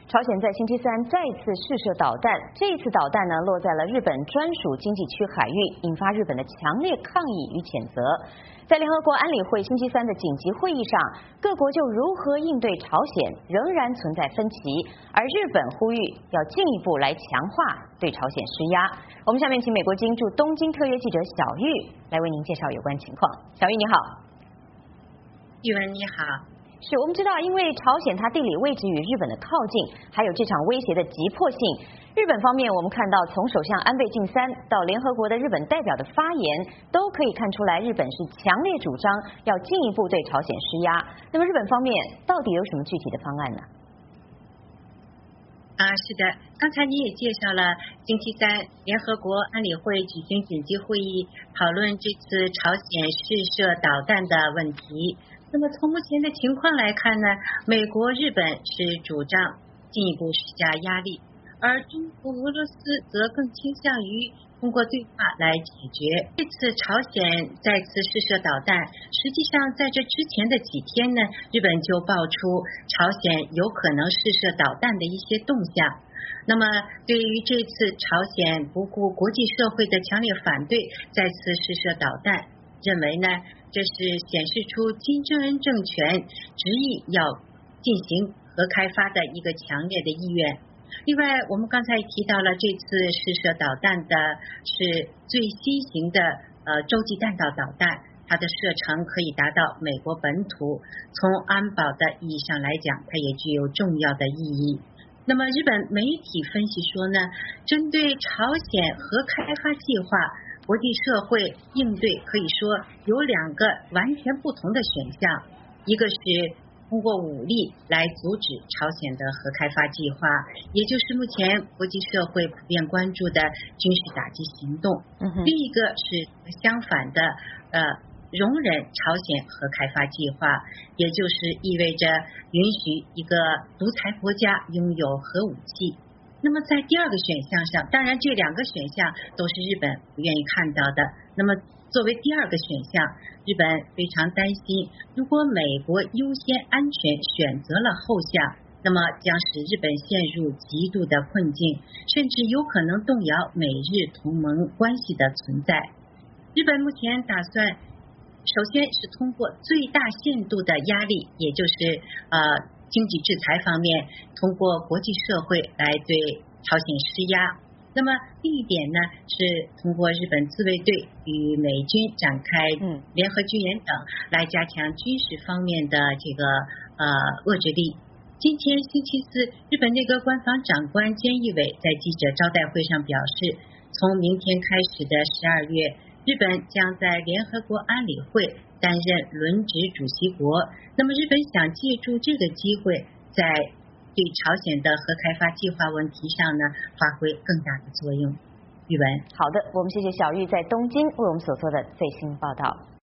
朝鲜在星期三再次试射导弹，这一次导弹呢落在了日本专属经济区海域，引发日本的强烈抗议与谴责。在联合国安理会星期三的紧急会议上，各国就如何应对朝鲜仍然存在分歧，而日本呼吁要进一步来强化对朝鲜施压。我们下面请美国经驻东京特约记者小玉来为您介绍有关情况。小玉你好。 玉文你好。 是我们知道，因为朝鲜它地理位置与日本的靠近，还有这场威胁的急迫性，日本方面我们看到从首相安倍晋三到联合国的日本代表的发言，都可以看出来日本是强烈主张要进一步对朝鲜施压。那么日本方面到底有什么具体的方案呢？ 是的，刚才你也介绍了星期三联合国安理会举行紧急会议，讨论这次朝鲜试射导弹的问题。那么从目前的情况来看呢，美国、日本是主张进一步施加压力，而中国、俄罗斯则更倾向于通过对话来解决。这次朝鲜再次试射导弹，实际上在这之前的几天呢，日本就爆出朝鲜有可能试射导弹的一些动向。那么对于这次朝鲜不顾国际社会的强烈反对，再次试射导弹，认为呢，这是显示出金正恩政权执意要进行核开发的一个强烈的意愿。另外，我们刚才提到了这次试射导弹的是最新型的洲际弹道导弹，它的射程可以达到美国本土，从安保的意义上来讲，它也具有重要的意义。那么日本媒体分析说呢，针对朝鲜核开发计划，国际社会应对可以说有两个完全不同的选项，一个是通过武力来阻止朝鲜的核开发计划，也就是目前国际社会普遍关注的军事打击行动。另一个是相反的，容忍朝鲜核开发计划，也就是意味着允许一个独裁国家拥有核武器。那么在第二个选项上，当然这两个选项都是日本不愿意看到的。那么作为第二个选项，日本非常担心，如果美国优先安全选择了后项，那么将使日本陷入极度的困境，甚至有可能动摇美日同盟关系的存在。日本目前打算首先是通过最大限度的压力，也就是经济制裁方面，通过国际社会来对朝鲜施压。那么另一点呢，是通过日本自卫队与美军展开联合军演等，来加强军事方面的这个遏制力。今天星期四，日本内阁官房长官菅义伟在记者招待会上表示，从明天开始的12月，日本将在联合国安理会担任轮值主席国。那么日本想借助这个机会，在对朝鲜的核开发计划问题上呢，发挥更大的作用。玉文， 好的，我们谢谢小玉在东京为我们所做的最新报道。